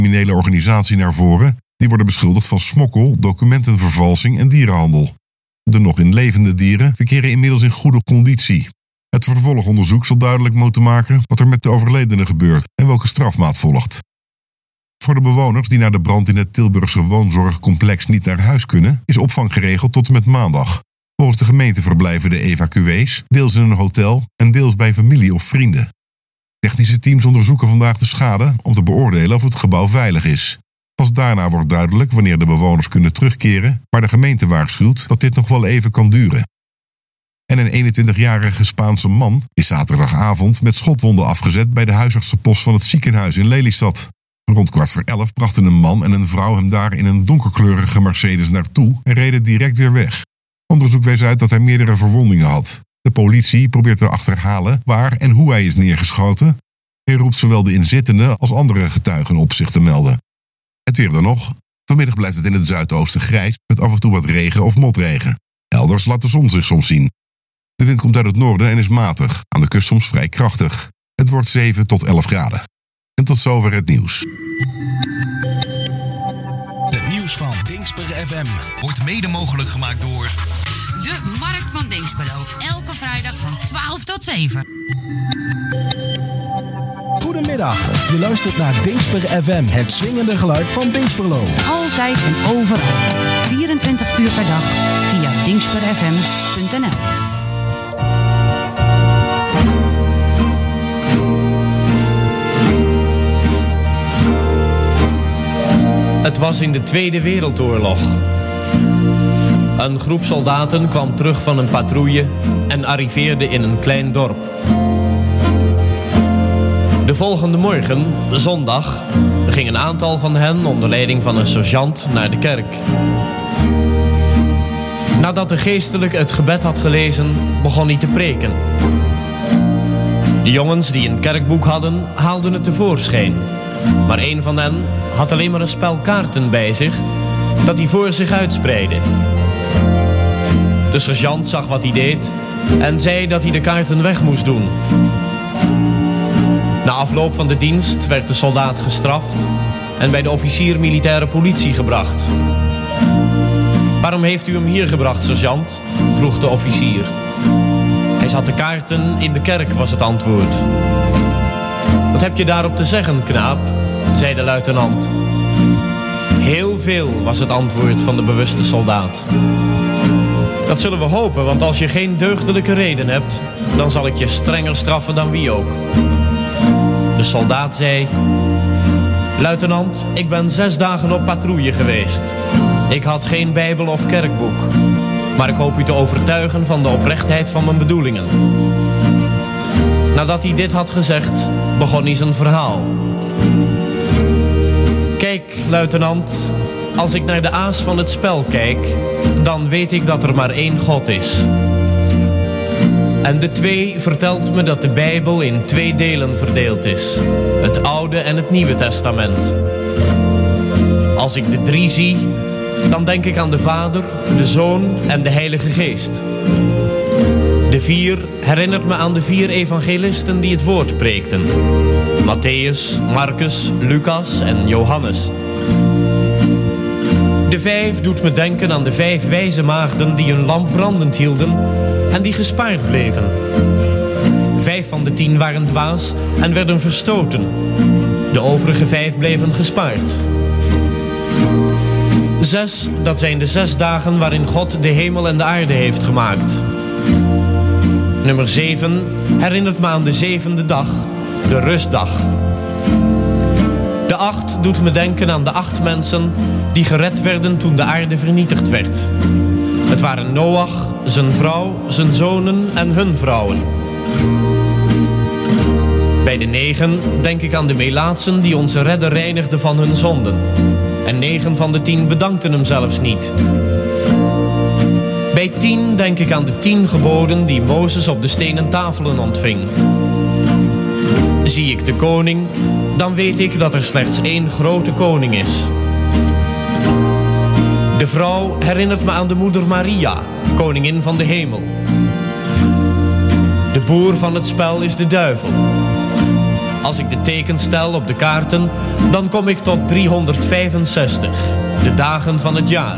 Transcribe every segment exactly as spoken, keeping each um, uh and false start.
criminele organisatie naar voren. Die worden beschuldigd van smokkel, documentenvervalsing en dierenhandel. De nog in levende dieren verkeren inmiddels in goede conditie. Het vervolgonderzoek zal duidelijk moeten maken wat er met de overledene gebeurt en welke strafmaat volgt. Voor de bewoners die na de brand in het Tilburgse woonzorgcomplex niet naar huis kunnen, is opvang geregeld tot en met maandag. Volgens de gemeente verblijven de evacuees deels in een hotel en deels bij familie of vrienden. Technische teams onderzoeken vandaag de schade om te beoordelen of het gebouw veilig is. Pas daarna wordt duidelijk wanneer de bewoners kunnen terugkeren, maar de gemeente waarschuwt dat dit nog wel even kan duren. En een eenentwintigjarige Spaanse man is zaterdagavond met schotwonden afgezet bij de huisartsenpost van het ziekenhuis in Lelystad. Rond kwart voor elf brachten een man en een vrouw hem daar in een donkerkleurige Mercedes naartoe en reden direct weer weg. Onderzoek wees uit dat hij meerdere verwondingen had. De politie probeert te achterhalen waar en hoe hij is neergeschoten. Hij roept zowel de inzittenden als andere getuigen op zich te melden. Het weer dan nog. Vanmiddag blijft het in het zuidoosten grijs met af en toe wat regen of motregen. Elders laat de zon zich soms zien. De wind komt uit het noorden en is matig, aan de kust soms vrij krachtig. Het wordt zeven tot elf graden. En tot zover het nieuws. Het nieuws van Dingsper F M wordt mede mogelijk gemaakt door de Markt van Dinxperlo. Elke vrijdag van twaalf tot zeven. Goedemiddag, je luistert naar Dingsper F M, het swingende geluid van Dinxperlo. Altijd en overal, vierentwintig uur per dag, via dingsper f m punt n l. Het was in de Tweede Wereldoorlog. Een groep soldaten kwam terug van een patrouille en arriveerde in een klein dorp. De volgende morgen, zondag, ging een aantal van hen onder leiding van een sergeant naar de kerk. Nadat de geestelijke het gebed had gelezen, begon hij te preken. De jongens die een kerkboek hadden, haalden het tevoorschijn. Maar een van hen had alleen maar een spel kaarten bij zich, dat hij voor zich uitspreidde. De sergeant zag wat hij deed en zei dat hij de kaarten weg moest doen. Na afloop van de dienst werd de soldaat gestraft en bij de officier militaire politie gebracht. Waarom heeft u hem hier gebracht, sergeant? Vroeg de officier. Hij zat de kaarten in de kerk, was het antwoord. Wat heb je daarop te zeggen, knaap? Zei de luitenant. Heel veel, was het antwoord van de bewuste soldaat. Dat zullen we hopen, want als je geen deugdelijke reden hebt, dan zal ik je strenger straffen dan wie ook. De soldaat zei: luitenant, ik ben zes dagen op patrouille geweest. Ik had geen bijbel of kerkboek, maar ik hoop u te overtuigen van de oprechtheid van mijn bedoelingen. Nadat hij dit had gezegd, begon hij zijn verhaal. Kijk, luitenant, als ik naar de aas van het spel kijk, dan weet ik dat er maar één God is. En de twee vertelt me dat de Bijbel in twee delen verdeeld is. Het Oude en het Nieuwe Testament. Als ik de drie zie, dan denk ik aan de Vader, de Zoon en de Heilige Geest. De vier herinnert me aan de vier evangelisten die het woord preekten. Matthäus, Marcus, Lucas en Johannes. De vijf doet me denken aan de vijf wijze maagden die hun lamp brandend hielden en die gespaard bleven. Vijf van de tien waren dwaas en werden verstoten. De overige vijf bleven gespaard. Zes, dat zijn de zes dagen waarin God de hemel en de aarde heeft gemaakt. Nummer zeven herinnert me aan de zevende dag, de rustdag. De acht doet me denken aan de acht mensen die gered werden toen de aarde vernietigd werd. Het waren Noach, zijn vrouw, zijn zonen en hun vrouwen. Bij de negen denk ik aan de melaatsen die onze redder reinigden van hun zonden. En negen van de tien bedankten hem zelfs niet. Bij tien denk ik aan de tien geboden die Mozes op de stenen tafelen ontving. Zie ik de koning, dan weet ik dat er slechts één grote koning is. De vrouw herinnert me aan de moeder Maria, koningin van de hemel. De boer van het spel is de duivel. Als ik de tekens tel op de kaarten, dan kom ik tot driehonderdvijfenzestig, de dagen van het jaar.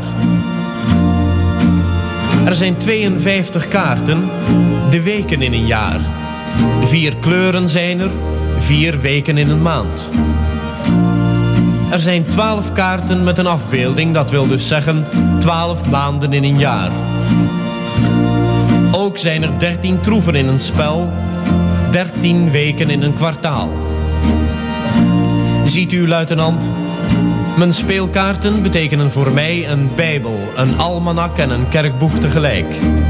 Er zijn tweeënvijftig kaarten, de weken in een jaar. Vier kleuren zijn er, vier weken in een maand. Er zijn twaalf kaarten met een afbeelding, dat wil dus zeggen twaalf maanden in een jaar. Ook zijn er dertien troeven in een spel, dertien weken in een kwartaal. Ziet u, luitenant? Mijn speelkaarten betekenen voor mij een bijbel, een almanak en een kerkboek tegelijk.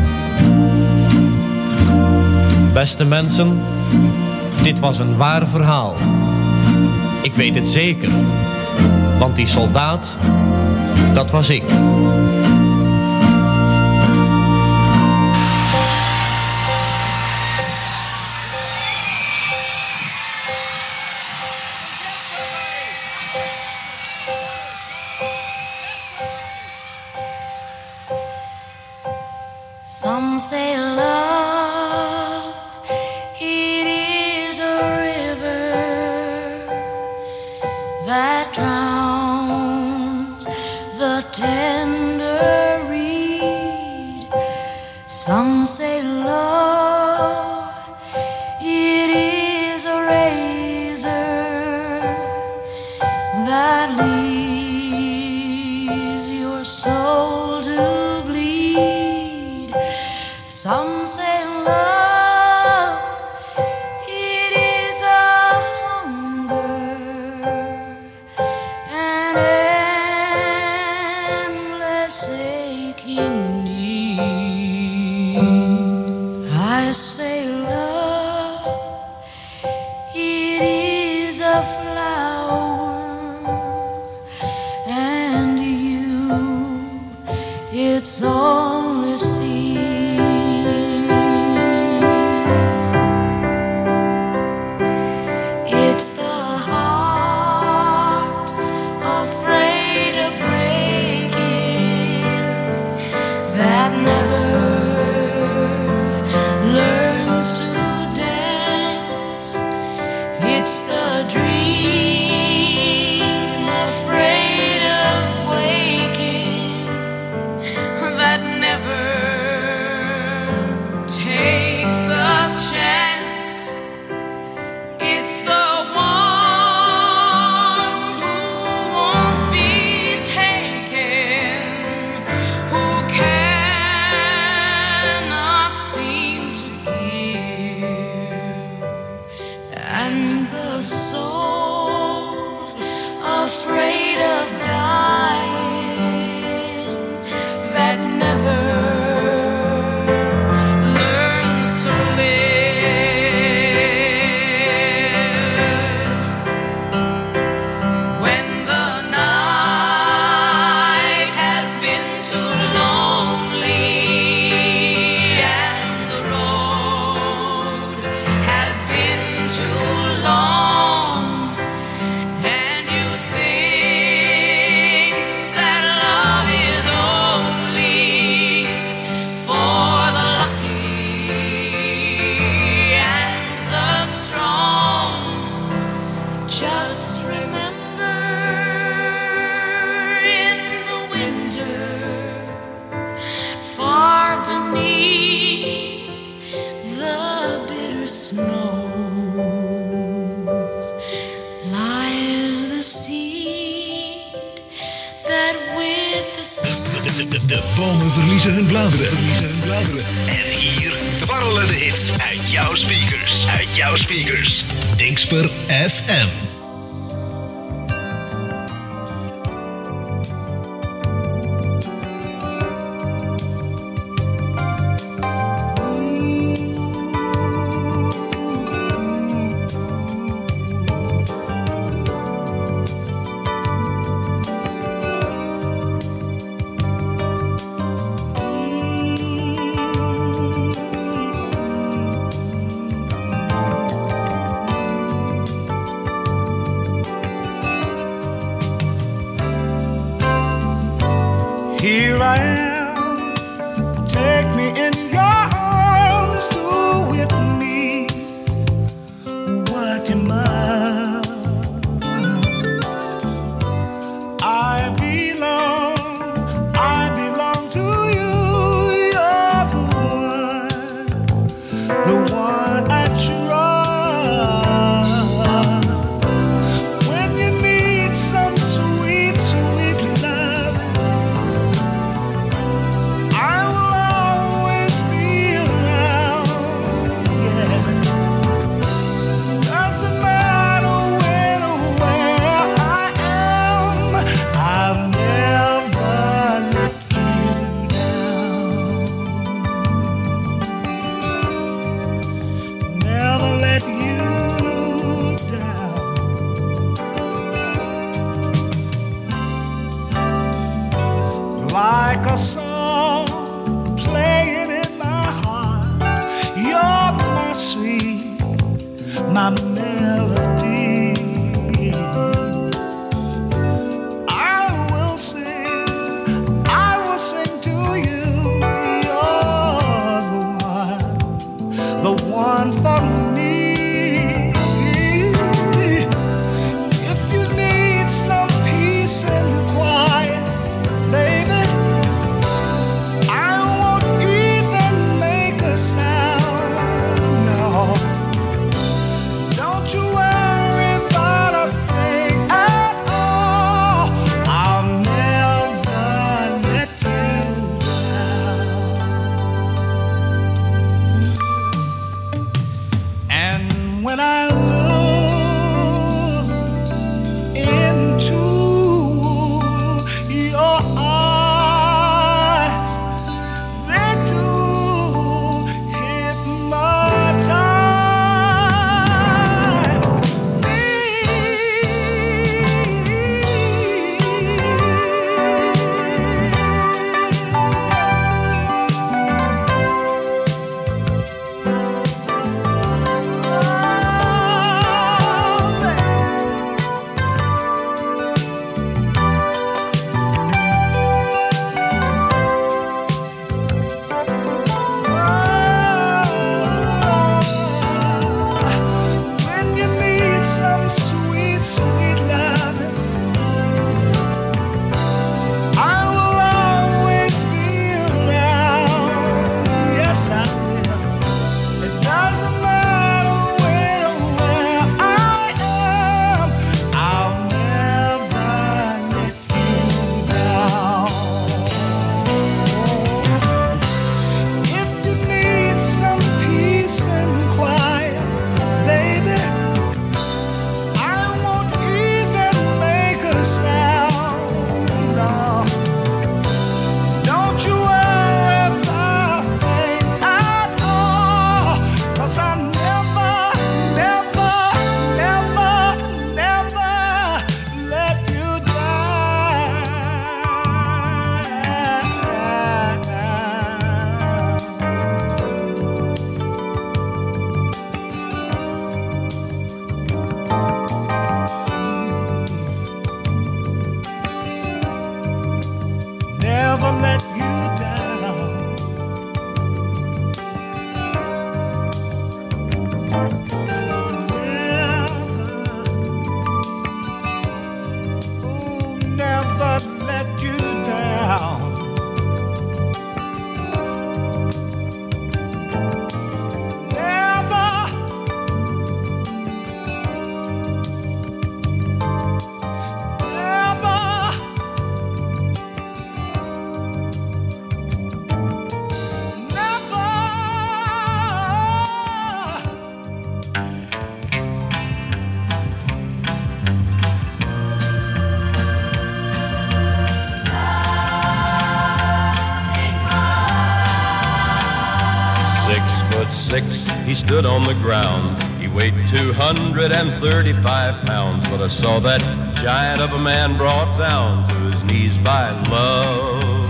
Beste mensen, dit was een waar verhaal. Ik weet het zeker, want die soldaat, dat was ik. Some say love, it is a river that drowns the tender reed. Some say love, it is a razor that leaves your soul to bleed. Some say love, it is a hunger, an endless aching need. I say love, it is a flower, and you, it's only seed. It's the heart afraid of breaking that never learns to dance. It's the dream afraid of waking that never takes the chance. It's the one who won't be taken, who cannot seem to give, and the soul afraid of dying that never learns to live. When the night has been too lonely and the road has been too long, and you think that love is only for the lucky and the strong, just remember in the winter, far beneath the bitter snows, lies the seed that with the sun. De, de, de, de bomen verliezen hun bladeren. Verliezen hun bladeren. En hier dwarrelen de hits uit jouw speakers. Uit jouw speakers. Dingsper F M. Here I am, take me in your arms, do with me what you must. a song playing in my heart. You're my sweet, my melody. I will sing, I will sing to you. You're the one, the one for me. If you need some peace and quiet, baby, I won't even make a sound. No, don't you worry about a thing at all. I'll never let you down. And when I look into your eyes, they do hypnotize me. Oh, baby. When you need some sweet, sweet loving, I will always be around. Yes, I will. It doesn't matter when or where I am. I'll never let you down. If you need some peace and quiet, baby, I won't even make a sound. No, don't you worry about a thing at all, 'cause I never, never, never, never let you down. Never let you down. Never, ooh, never let you down. Never, Six foot six, he stood on the ground. He weighed two hundred thirty-five pounds, but I saw that giant of a man brought down to his knees by love.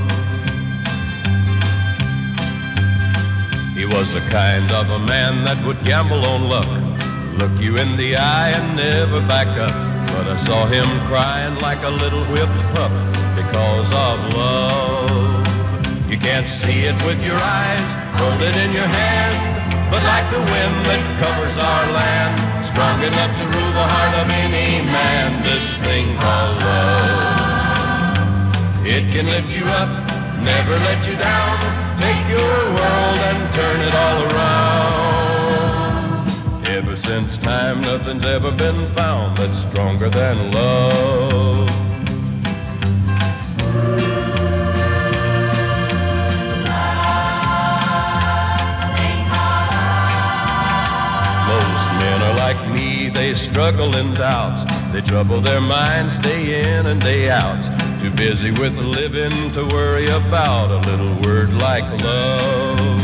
He was the kind of a man that would gamble on luck, look you in the eye and never back up. But I saw him crying like a little whipped pup because of love. You can't see it with your eyes, hold it in your hand, but like the wind that covers our land, strong enough to rule the heart of any man, this thing called love. It can lift you up, never let you down, take your world and turn it all around. Ever since time, nothing's ever been found that's stronger than love. Most men are like me, they struggle in doubt, they trouble their minds day in and day out, too busy with living to worry about a little word like love.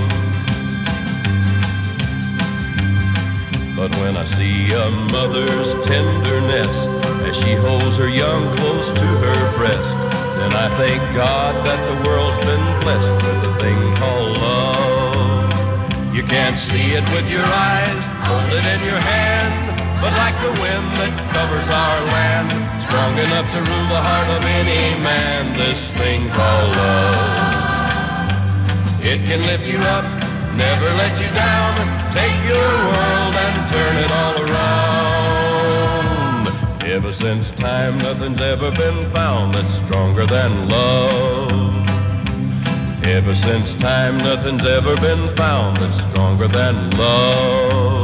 But when I see a mother's tenderness as she holds her young close to her breast, then I thank God that the world's been blessed with a thing called love. You can't see it with your eyes, hold it in your hand, but like the wind that covers our land, strong enough to rule the heart of any man, this thing called love. It can lift you up, never let you down, take your world and turn it all around. Ever since time, nothing's ever been found that's stronger than love. Ever since time, nothing's ever been found that's stronger than love.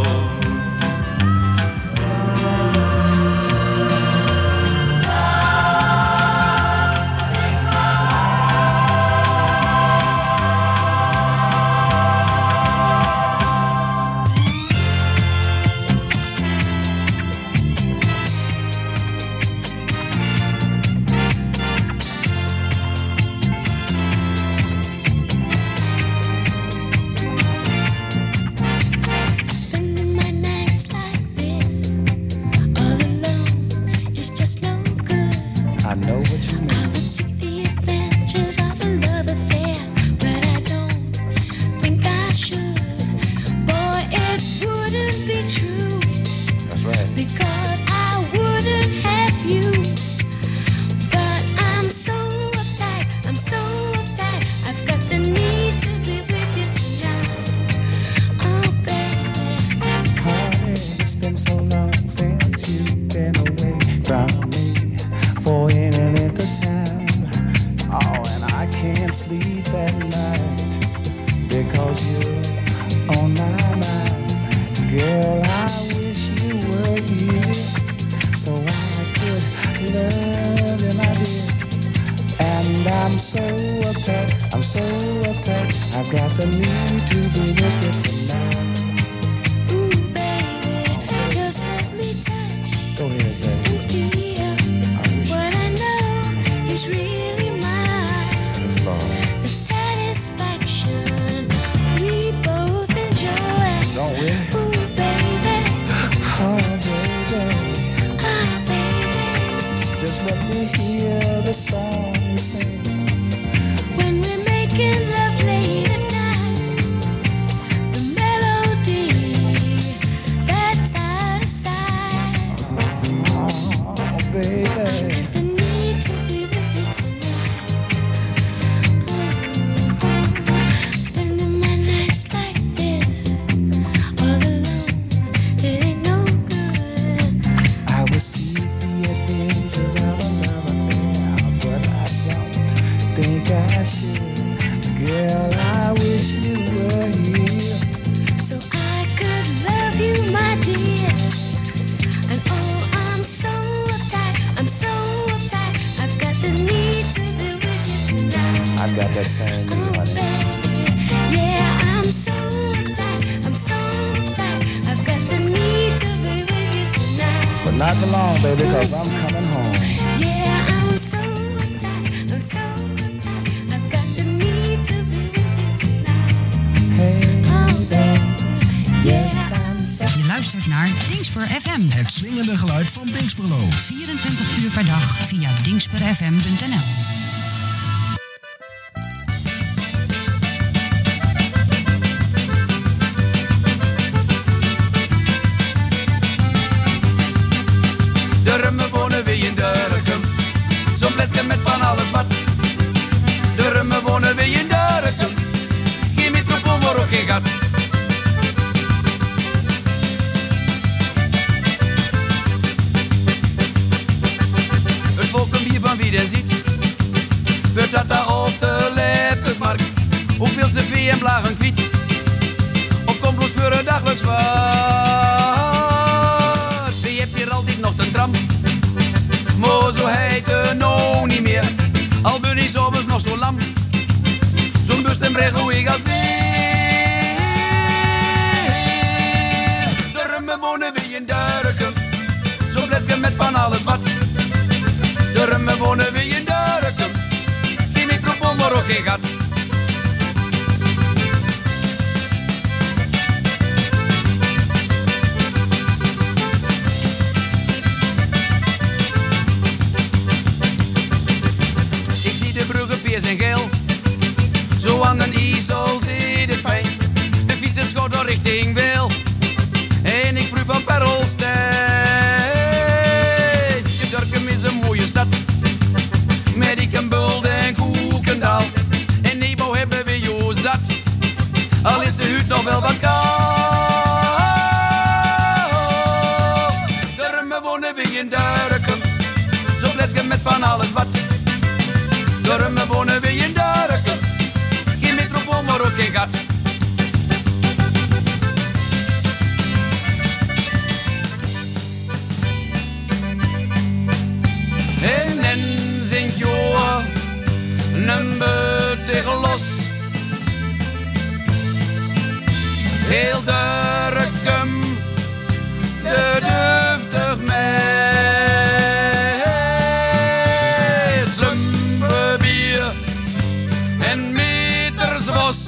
Het swingende geluid van Dingsperlo. vierentwintig uur per dag via dingsper f m punt n l. De rummen wonen weer in Durkum, zo'n flesje met van alles wat. De rummen wonen weer in Durkum, geen metropool maar ook geen gat. Van wie der ziet, wordt dat daar op de Leppersmarkt. Hoeveel ze vee en blagen kwiet, of komt bloos voor een dagelijks wat. Wie heb hier altijd nog een tram, maar zo heet het nou niet meer. Al ben ik s'avonds nog zo lam, zo'n bust en breg hoe ik als weer. De rummen wonen weer in Durkum, zo'n flesje met van alles wat. De rummen wonen weer in Durkum, geen metropool maar ook geen gat. Ik is en geel. Zo aan de IJssel zit het fijn. De fiets is goed door richting Wil. En ik proef van Perlstein. Je Durkum is een mooie stad. Met Ikenbulde en Koekendaal. En Nebo hebben we jo zat. Al is de huid nog wel wat koud. Durmen wonen we in Durkum. Zo blesken met van alles wat. Durmen wonen we in Durkum. Geen metropool, maar ook geen gat. En en zingt joa, een beurt zich los. Heel Durkum, de duftig met slumperbier en metersbos.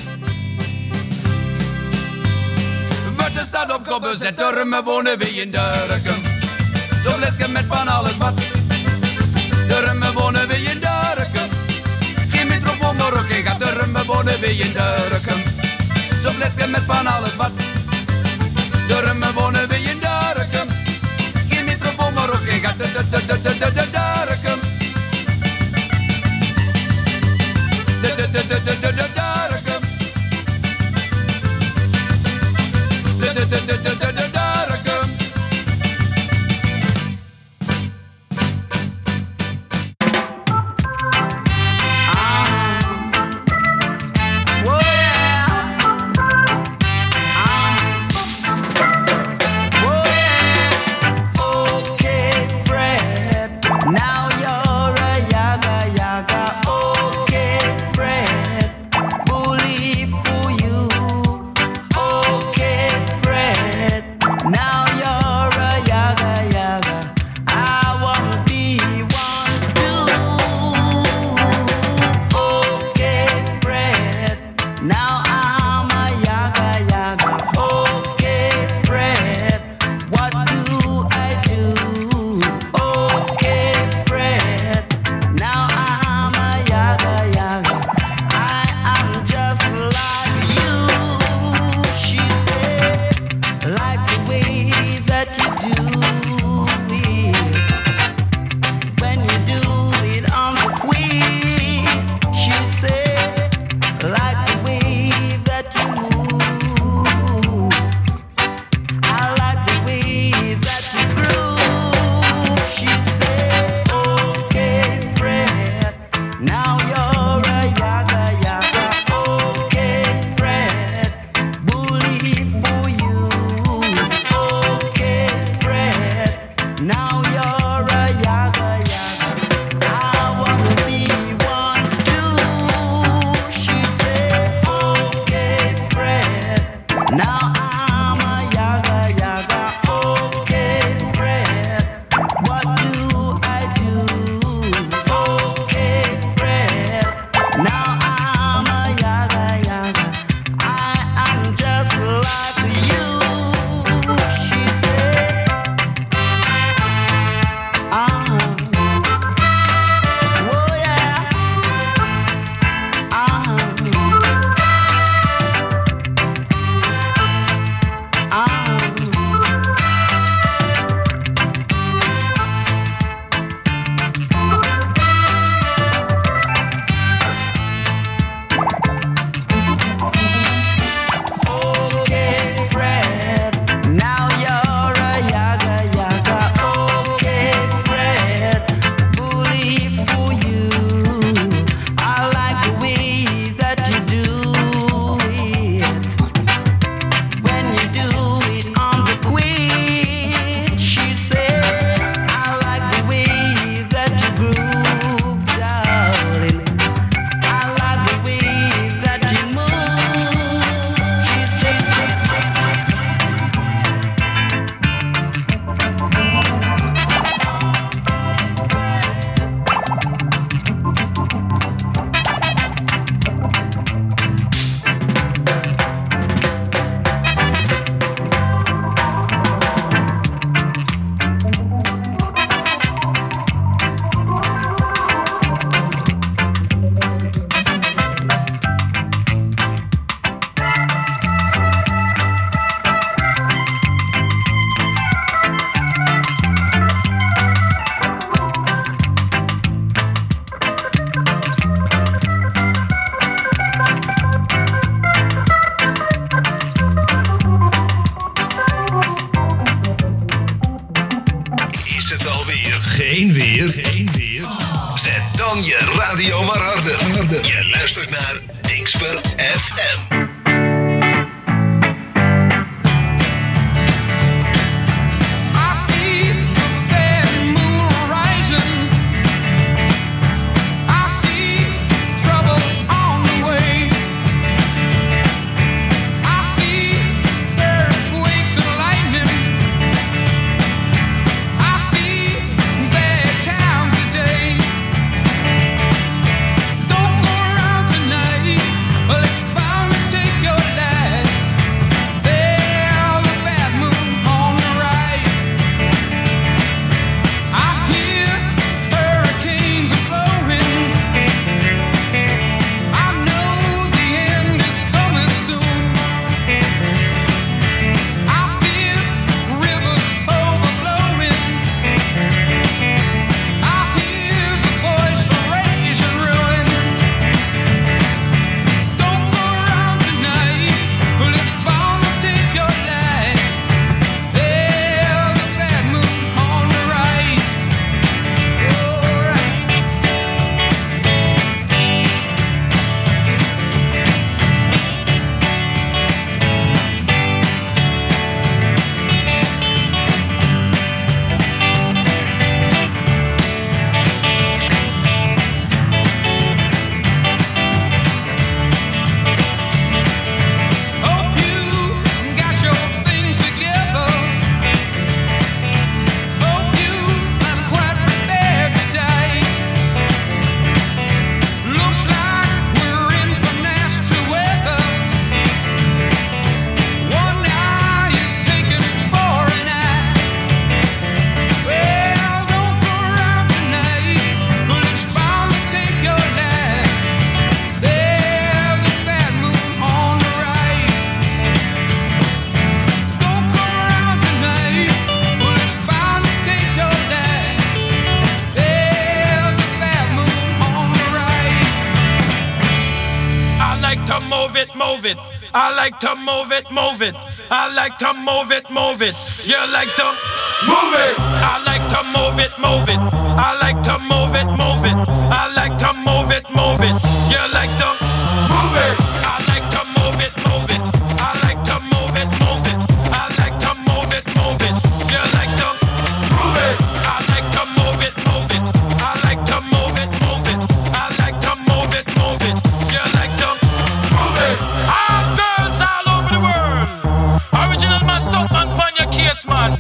Wordt de stad op kop bezet, Durmen wonen we in Durkum. Zo blesken met van alles wat. Durmen wonen we in Durkum. Geen metropool, maar ook geen gat. Durmen wonen we in Durkum. Zo blesken met van alles wat. Durmen wonen we in Durkum. Geen metropool, maar ook geen gat. Durkum. Durkum. Zet dan je radio maar harder. harder. Je luistert naar Dingsper F M. I like to move it, move it. I like to move it, move it. You like to move it. I like to move it, move it. I like to move it, move it. I like to move it, move it. You like to move it. I like to move it, move it. I like to move it, move it. I like to move it, move it. You like to move it. I like to move it, move it. I like to move it, move it. I like to move it, move it. You like to move it. All girls all over the world. Original man, stunt man, pon your case, man.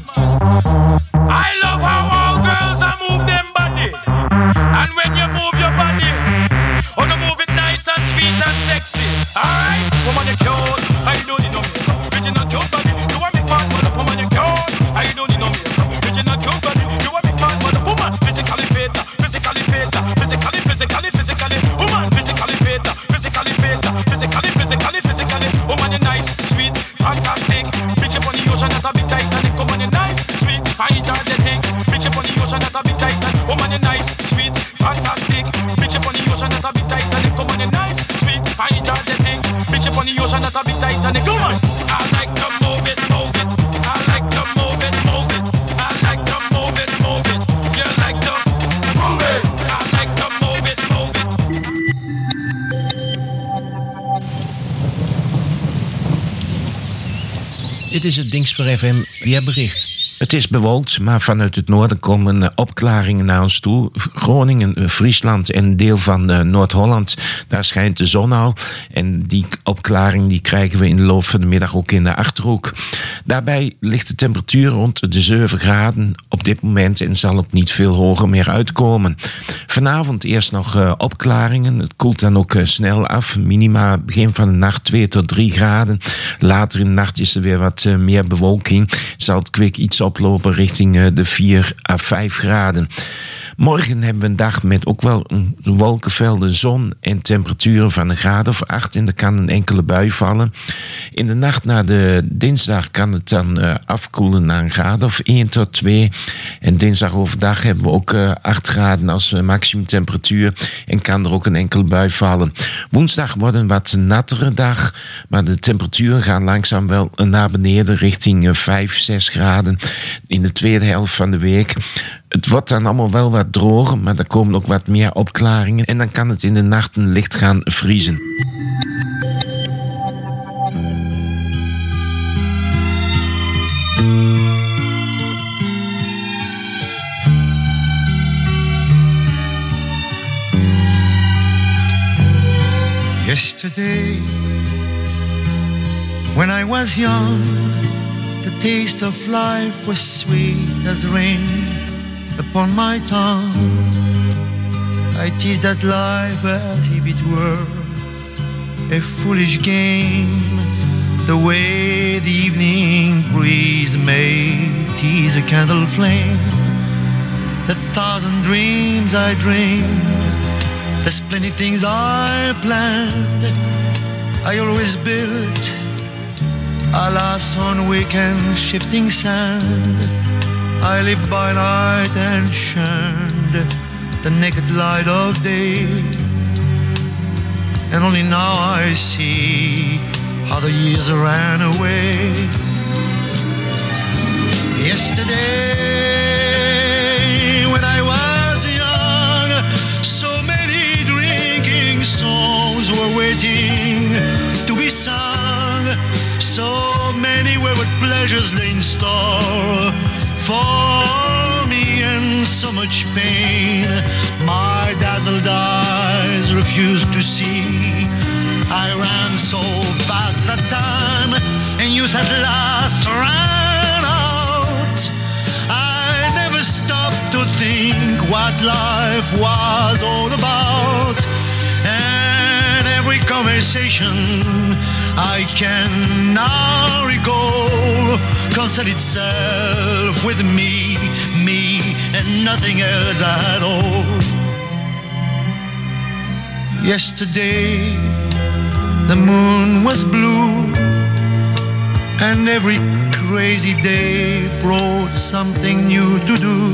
I love how all girls are move them body. And when you move your body, oh, you move it nice and sweet and sexy. Alright, woman, you cute. I don't need no makeup. Original cute body. You want me fat, mother, woman, you cute. I don't need no makeup. Original cute body. You want me fat, mother, woman. Physically fit, physically fit, physically, physically, physically. Woman, physically fit, physically fit, physically, physically, physically. Woman, you nice, sweet, fantastic. Bitch up on the ocean, that's a big Titanic. Woman, you nice, sweet, fine, energetic. Bitch up on the ocean, that's a big Titanic. Woman, you nice, sweet, fantastic. Bitch up on the ocean, that's a big Titanic. Woman, you nice, sweet, fine, energetic. Bitch up on the ocean, that's a big Titanic. Come on, I like to move it, move it. I like to move it, move it. I like to move it, move it. You like to move it. I like to move it, move it. Dit is het Dingsper F M weerbericht. Het is bewolkt, maar vanuit het noorden komen opklaringen naar ons toe. Groningen, Friesland en een deel van Noord-Holland, daar schijnt de zon al. En die opklaring die krijgen we in de loop van de middag ook in de Achterhoek. Daarbij ligt de temperatuur rond de zeven graden op dit moment en zal het niet veel hoger meer uitkomen. Vanavond eerst nog uh, opklaringen. Het koelt dan ook uh, snel af. Minima begin van de nacht twee tot drie graden. Later in de nacht is er weer wat uh, meer bewolking. Zal het kwik iets oplopen richting uh, de vier à vijf graden. Morgen hebben we een dag met ook wel een wolkenvelden, zon en temperaturen van een graad of acht. En er kan een enkele bui vallen. In de nacht naar de dinsdag kan het dan uh, afkoelen naar een graad of één tot twee. En dinsdag overdag hebben we ook uh, acht graden als uh, maximumtemperatuur. En kan er ook een enkele bui vallen. Woensdag wordt een wat nattere dag. Maar de temperaturen gaan langzaam wel naar beneden richting uh, vijf, zes graden. In de tweede helft van de week. Het wordt dan allemaal wel wat droger, maar er komen ook wat meer opklaringen. En dan kan het in de nachten licht gaan vriezen. Yesterday, when I was young, the taste of life was sweet as rain upon my tongue. I teased at life as if it were a foolish game, the way the evening breeze may tease a candle flame. The thousand dreams I dreamed, there's plenty things I planned, I always built, alas, on weekend shifting sand. I lived by night and shunned the naked light of day, and only now I see how the years ran away. Yesterday, when I was young, so many drinking songs were waiting to be sung. So many wayward pleasures lay in store for me, and so much pain my dazzled eyes refused to see. I ran so fast that time, and youth at last ran out. I never stopped to think what life was all about, and every conversation I can now recall concerned itself with me, me, and nothing else at all. Yesterday, the moon was blue, and every crazy day brought something new to do.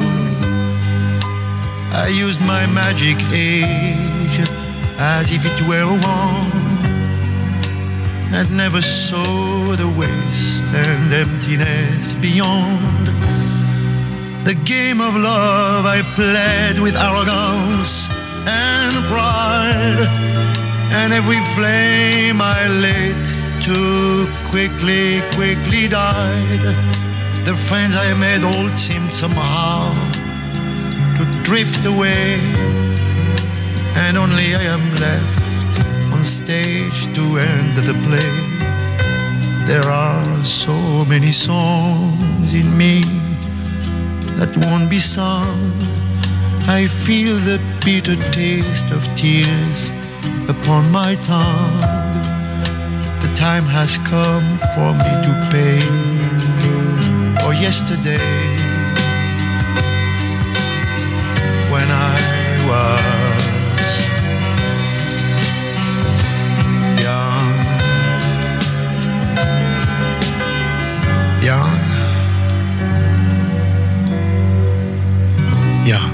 I used my magic age as if it were a wand, and never saw the waste and emptiness beyond. The game of love I played with arrogance and pride, and every flame I lit too quickly, quickly died. The friends I made all seemed somehow to drift away, and only I am left on stage to end the play. There are so many songs in me that won't be sung. I feel the bitter taste of tears upon my tongue. The time has come for me to pay for yesterday, when I was young, young, young.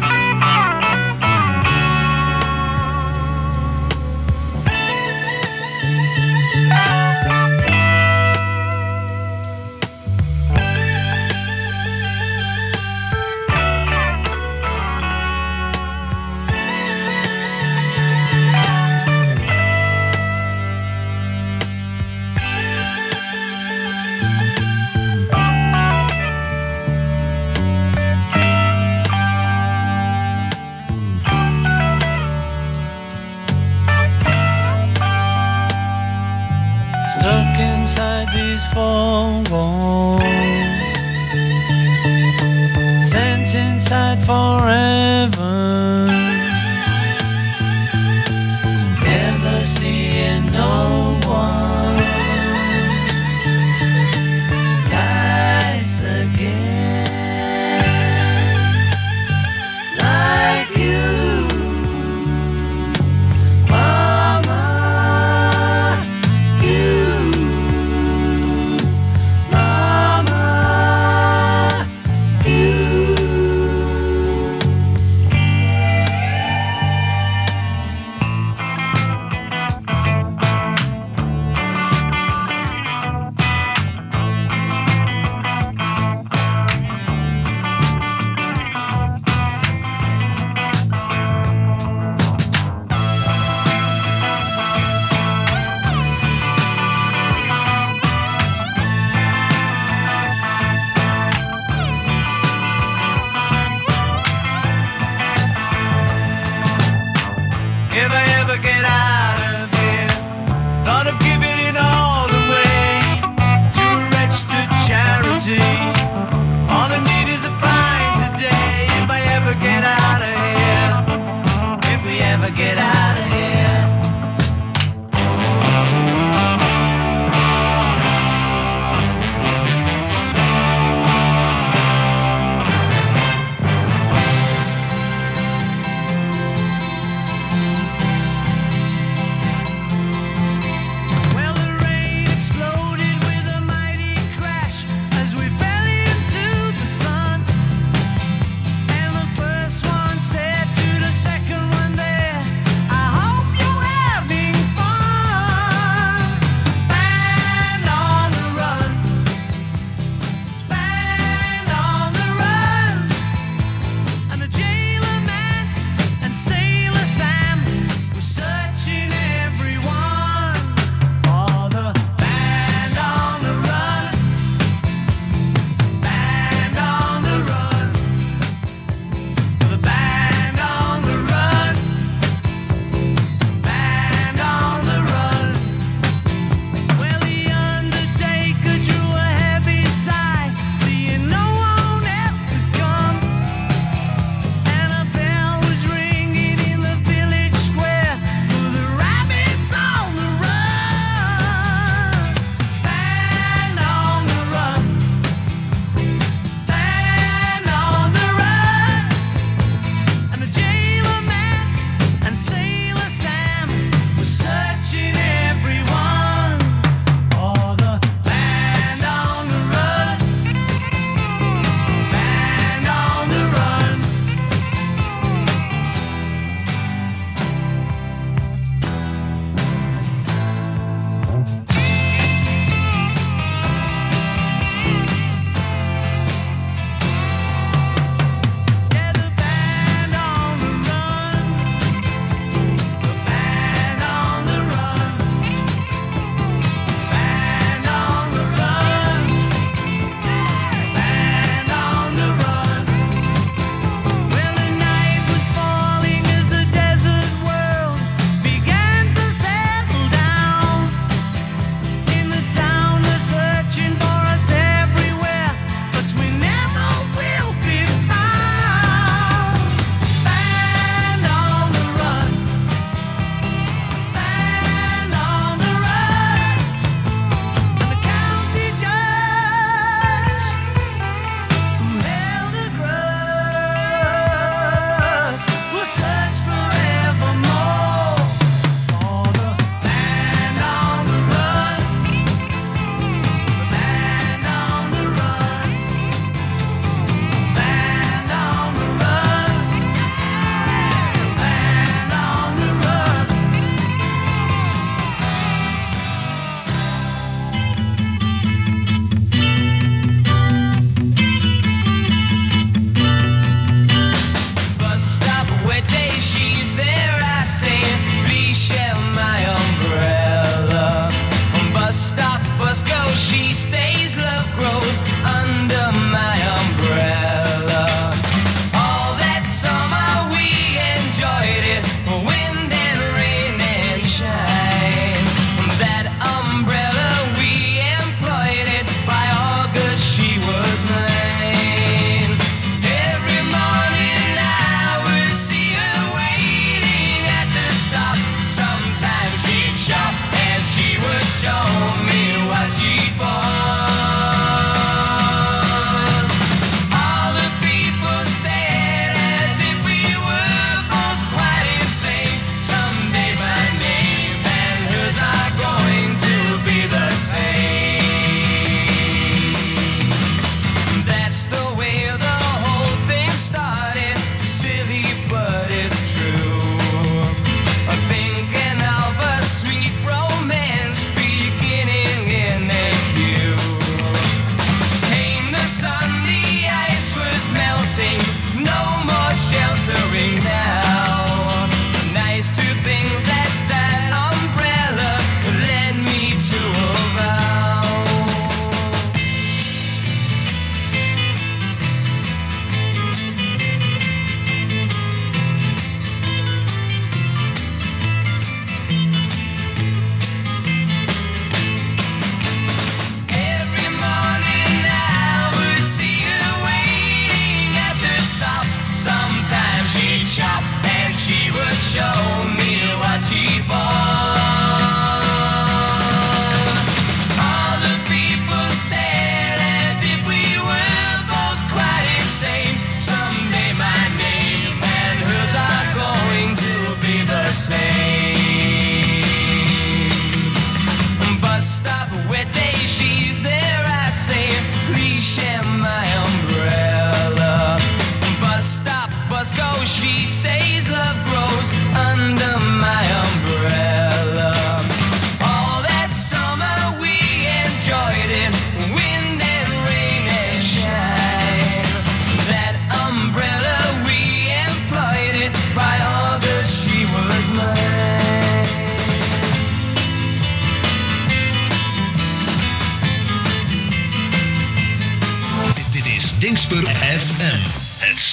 Stuck inside these four walls, sent inside forever, never seeing no one nice again, like you. if I ever get out of here. Thought of giving it all away to a registered charity. All I need is a pint today if I ever get out of here. If we ever get out of here. I hope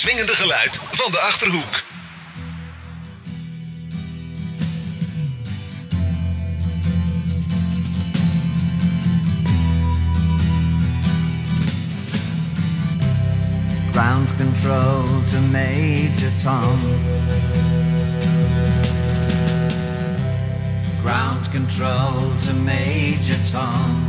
swingende geluid van de Achterhoek. Ground control to Major Tom. Ground control to Major Tom.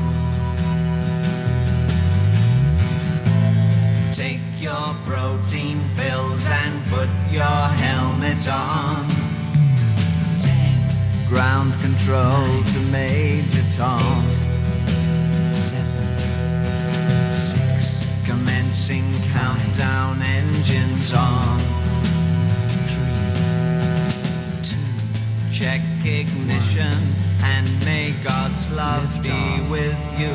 Take your protein pills and put your helmet on. Ten. Ground control nine, to Major Tom. Eight, seven, six. Commencing countdown, engines on. Three, two. Check ignition and may God's love Lift be off. With you.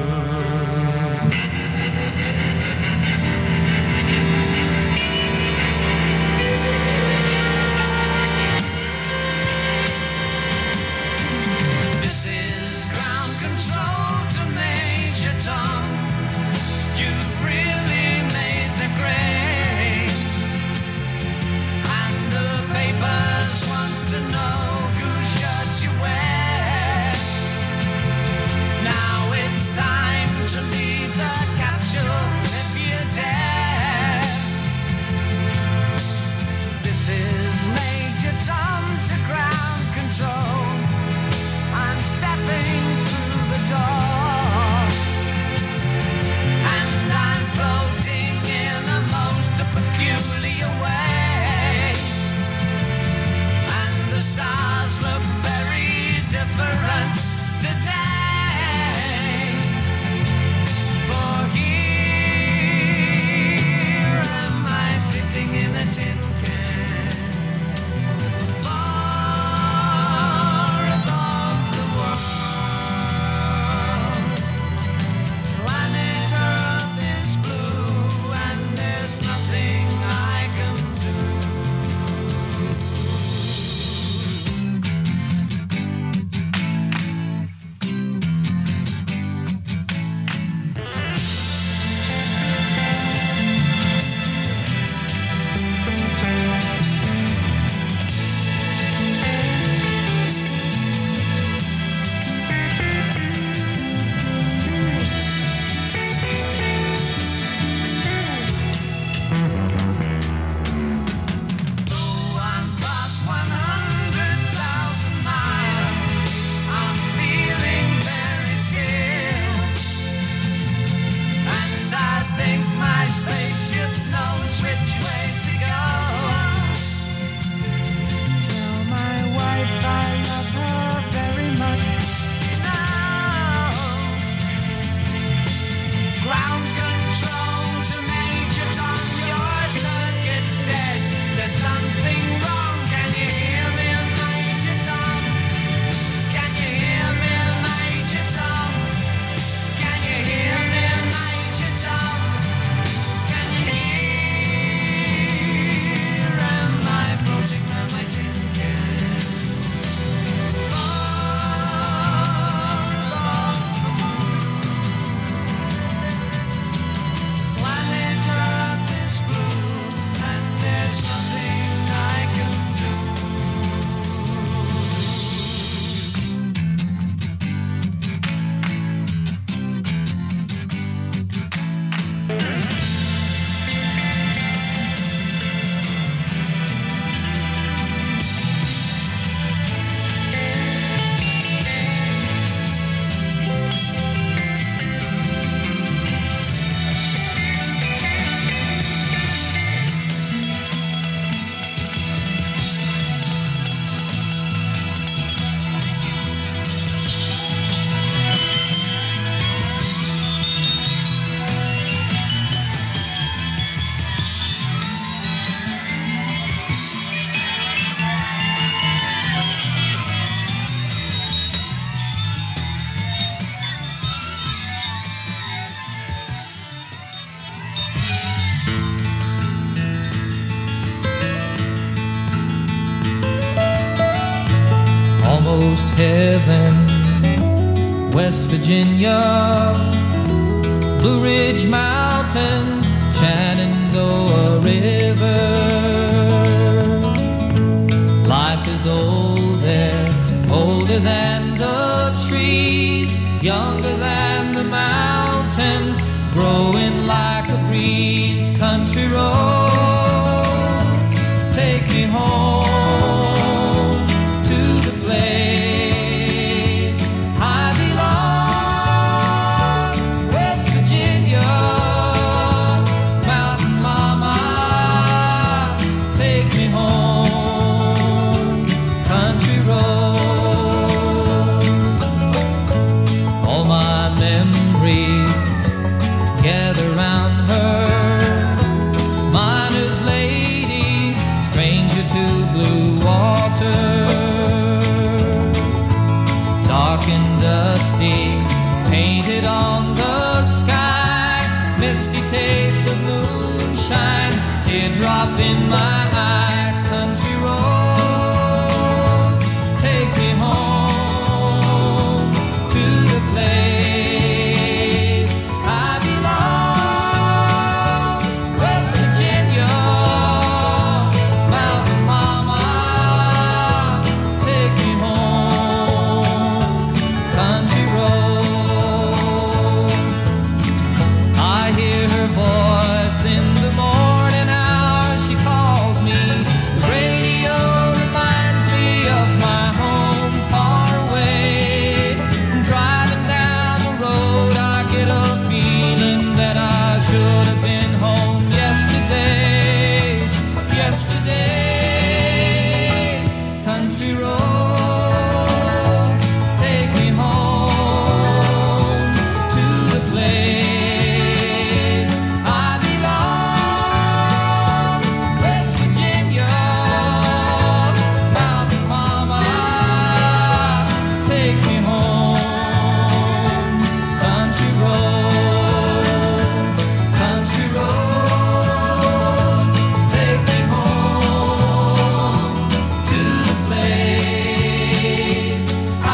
This is ground control to Major Tom. You've really made the grade, and the papers want to know whose shirts you wear. Now it's time to leave the capsule if you dare. This is Major Tom to ground control. I'm stepping through the door, and I'm floating in a most peculiar way, and the stars look very different today. For here am I sitting in a tin can, far above the world. Planet Earth is blue, and there's nothing I can do. Though I'm past one hundred thousand miles, I'm feeling very scared, and I think my spaceship knows which way to go. Tell my wife I love her very much. She knows. Ground control to Major Tom. Your circuit's dead. There's something wrong. Can you hear me, Major Tom? Can you hear me, Major Tom? Can you hear me, Major Tom? Can you hear? Am I floating on my tin can? Far above the moon. Planet Earth is blue, and there's nothing I can do. Almost heaven, West Virginia, Blue Ridge Mountains, Shenandoah river. Life is old there, older than the trees, younger than the mountains, growing like a breeze. Country roads, take me home to the place I belong. West Virginia, Mountain Mama, take me home. Country roads, all my memories gather round her. Miner's lady, stranger to blue water. Dark and dusty, painted on the sky. Misty taste of moonshine, teardrop in my eye. Country roads, take me home to the place I belong. West Virginia, Mountain Mama, take me home. Country roads, I hear her voice in the morning hour. She calls me. The radio reminds me of my home far away. Driving down the road, I get a feeling that I should have been home yesterday. Yesterday, country roads, take me home to the place I belong. West Virginia, Mountain Mama, take me home. Country roads, country roads, take me home to the place I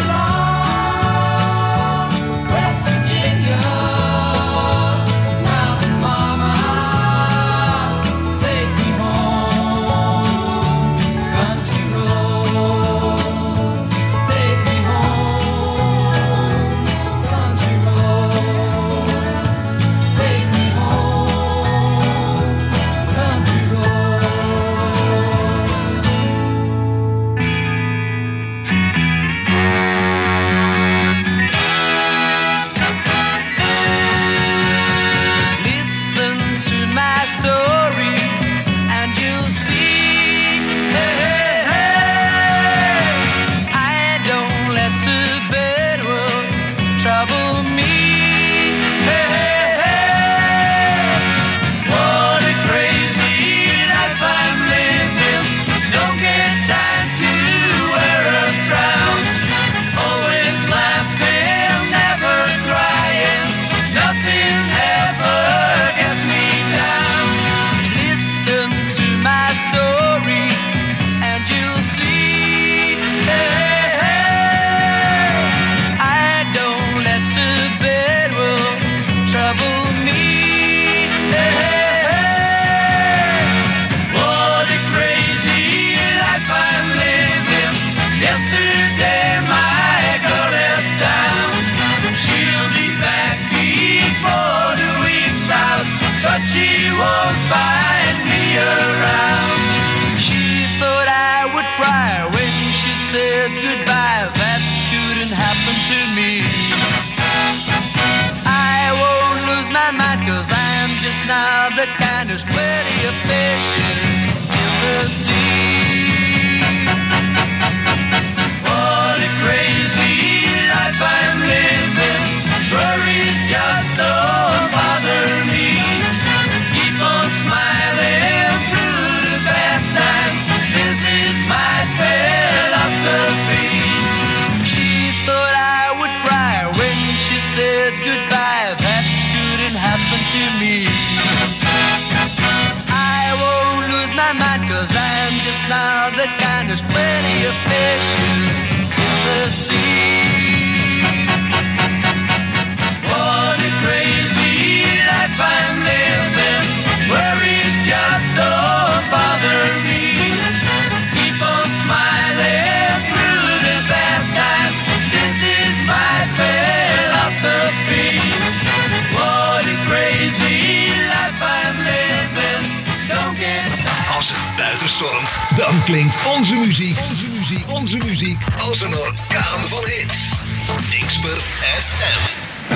belong. West Virginia, Mountain Mama, take me home. Country roads, take me home. Country roads, take me home. Country Listen to my story and you'll see. Hey, hey, hey. I don't let the bad world trouble me. Hey, hey, hey. What a crazy life I'm living. Don't get time to wear a frown. Always laughing, never crying. Nothing ever gets me down. Listen to my story and you'll see. Hey, hey, hey. I don't let the bad world trouble me. Hey, hey, hey. What a crazy life I'm living. Yesterday my girl left town. She'll be back before the week's out, but she won't find me around. She thought I would cry when she said goodbye. That couldn't happen to me. I won't lose my mind, cause I'm just now the kind who's plenty of fishes in the sea. What a crazy life I'm living. Worries just don't bother me. Keep on smiling through the bad times. This is my philosophy. She thought I would cry when she said goodbye. That couldn't happen to me. I won't lose my mind, cause I'm just now the kind who's plenty of fishes in the sea. What a crazy life I'm living. Worries just Dan klinkt onze muziek, onze muziek, onze muziek als een orkaan van hits. Dingsper F M.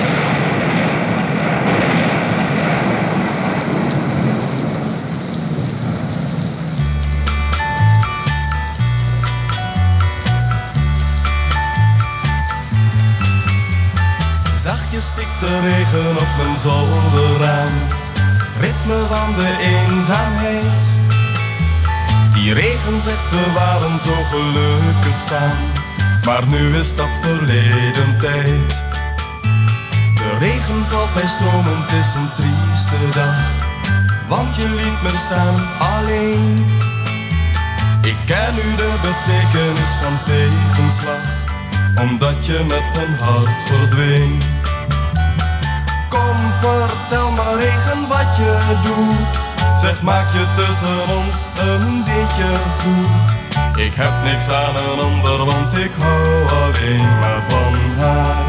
Zachtjes stikt de regen op mijn zolderraam, het ritme van de eenzaamheid. Die regen zegt we waren zo gelukkig samen, maar nu is dat verleden tijd. De regen valt bij stromen, het is een trieste dag, want je liet me staan alleen. Ik ken nu de betekenis van tegenslag, omdat je met mijn hart verdween. Kom, vertel me regen wat je doet. Zeg, maak je tussen ons een beetje goed. Ik heb niks aan een ander, want ik hou alleen maar van haar.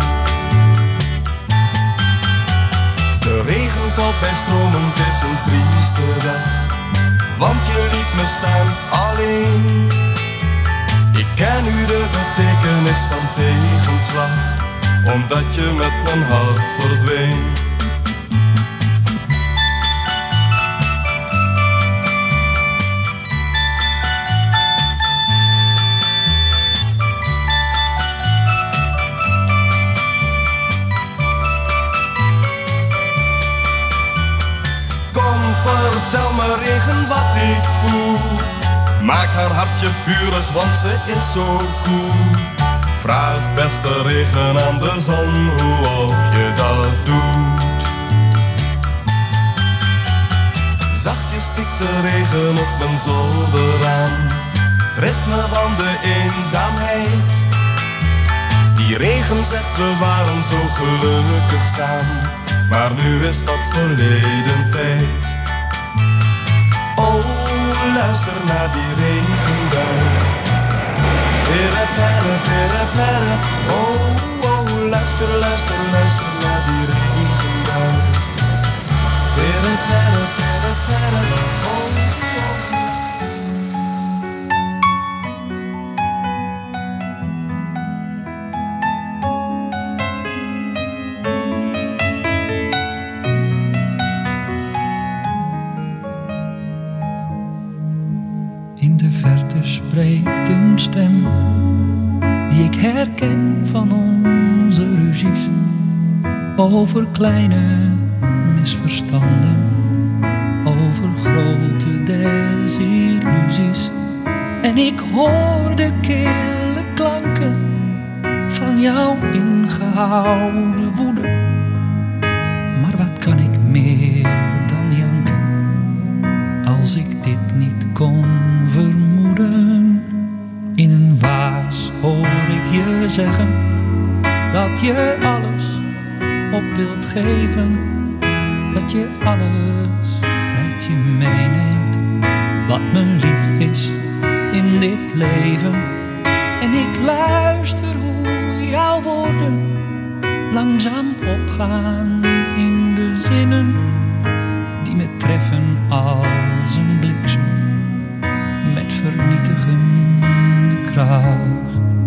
De regen valt bij stromen, het is een trieste dag, want je liet me staan alleen. Ik ken nu de betekenis van tegenslag, omdat je met mijn hart verdween. Kom, vertel me regen wat ik voel. Maak haar hartje vurig, want ze is zo cool. Vraag beste regen aan de zon hoe of je dat doet. Zachtjes stikt de regen op mijn zolderraam, het ritme van de eenzaamheid. Die regen zegt we waren zo gelukkig samen, maar nu is dat verleden tijd. Oh, luister naar die regenbui. Pere, pere, pere, pere. Oh, oh, luister, luister, luister naar die regenbui. Pere, pere, pere, pere. Oh, oh. In de verte spreekt een stem die ik herken van onze ruzies over kleine misverstanden, over grote desillusies. En ik hoor de kille klanken van jouw ingehouden woede. Maar wat kan ik meer dan janken als ik dit niet kon vermoeden? In een waas hoor ik je zeggen dat je alles op wilt geven, dat je alles met je meeneemt wat me lief is in dit leven. En ik luister hoe jouw woorden langzaam opgaan in de zinnen die me treffen als een bliksem met vernietigende kracht.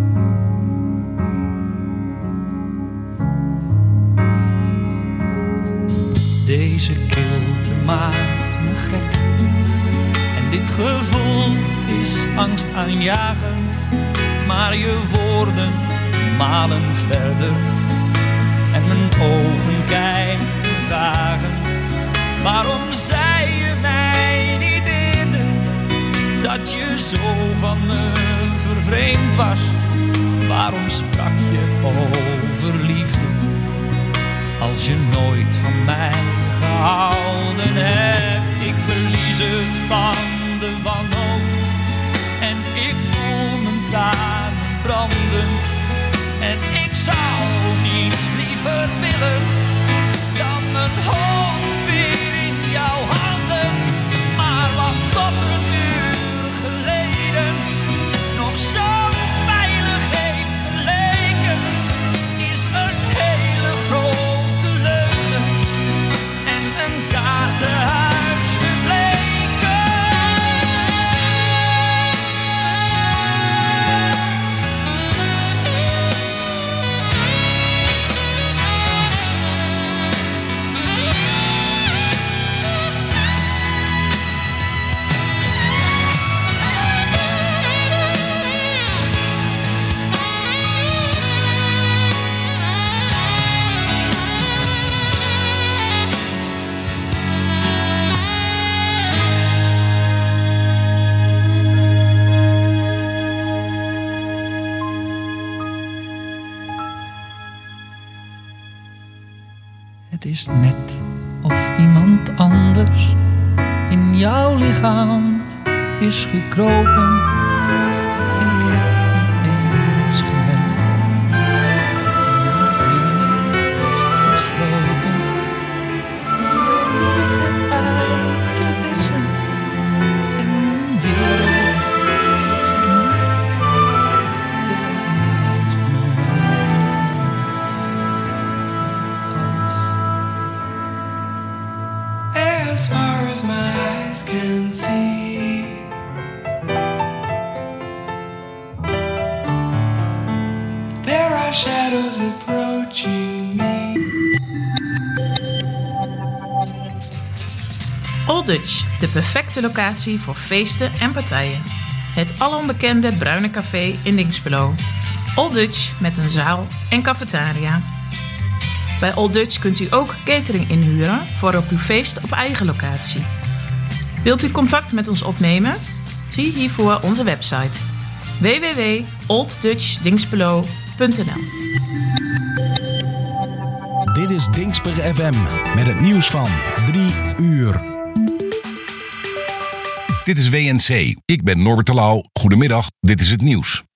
Deze kilte maakt me gek en dit gevoel is angstaanjagend, maar je woorden malen verder en mijn ogen kijken vragend. Waarom zei je mij niet eerder dat je zo van me vervreemd was? Waarom sprak je over liefde als je nooit van mij gehouden hebt? Ik verlies het van de wanhoop en ik voel mijn tranen branden. En ik zou niets liever willen dan mijn hoofd weer in jouw handen. Maar wat tot een uur geleden nog zo veilig heeft geleken, is een hele grote leugen en een kaartenhuis gebleken. Het is net of iemand anders in jouw lichaam is gekropen. En ik heb niet eens gemerkt dat hij naar binnen is geslopen. De liefde uit te wissen en een wereld te vernietigen. As far as my eyes can see, there are shadows approaching me. Old Dutch, de perfecte locatie voor feesten en partijen. Het alombekende bruine café in Dinxperlo. Old Dutch met een zaal en cafetaria. Bij Old Dutch kunt u ook catering inhuren voor op uw feest op eigen locatie. Wilt u contact met ons opnemen? Zie hiervoor onze website w w w punt old dutch dinxperlo punt n l. Dit is Dinxper F M met het nieuws van drie uur. Dit is W N C. Ik ben Norbert de Lauw. Goedemiddag, dit is het nieuws.